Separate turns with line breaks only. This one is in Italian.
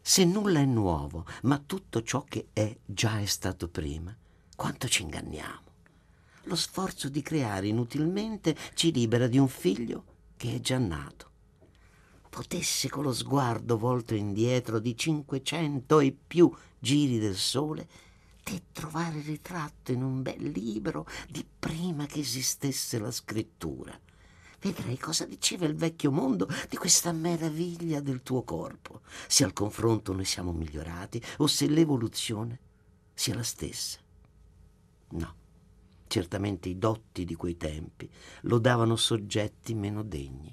Se nulla è nuovo, ma tutto ciò che è già è stato prima, quanto ci inganniamo. Lo sforzo di creare inutilmente ci libera di un figlio che è già nato. Potesse con lo sguardo volto indietro di 500 e più giri del sole te trovare ritratto in un bel libro di prima che esistesse la scrittura. Vedrai cosa diceva il vecchio mondo di questa meraviglia del tuo corpo, se al confronto noi siamo migliorati o se l'evoluzione sia la stessa. No, certamente i dotti di quei tempi lo davano soggetti meno degni.